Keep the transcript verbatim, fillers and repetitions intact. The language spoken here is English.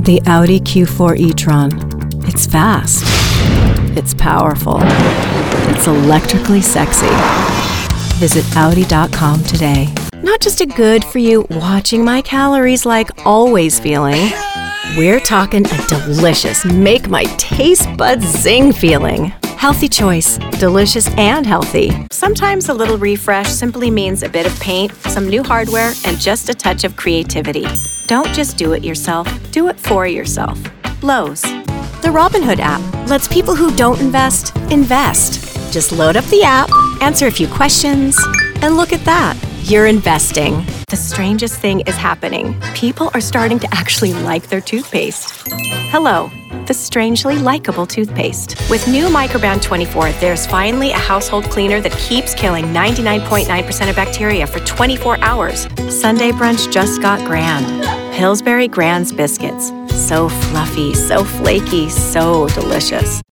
The Audi Q four e-tron. It's fast. It's powerful. It's electrically sexy. Visit Audi dot com today. Not just a good for you watching my calories like always feeling. We're talking a delicious make my taste buds zing feeling. Healthy choice, delicious and healthy. Sometimes a little refresh simply means a bit of paint, some new hardware, and just a touch of creativity. Don't just do it yourself, do it for yourself. Lowe's. The Robinhood app lets people who don't invest, invest. Just load up the app, answer a few questions, and look at that. You're investing. The strangest thing is happening. People are starting to actually like their toothpaste. Hello, the strangely likable toothpaste. With new Microban twenty-four, there's finally a household cleaner that keeps killing ninety-nine point nine percent of bacteria for twenty-four hours. Sunday brunch just got grand. Pillsbury Grand's biscuits. So fluffy, so flaky, so delicious.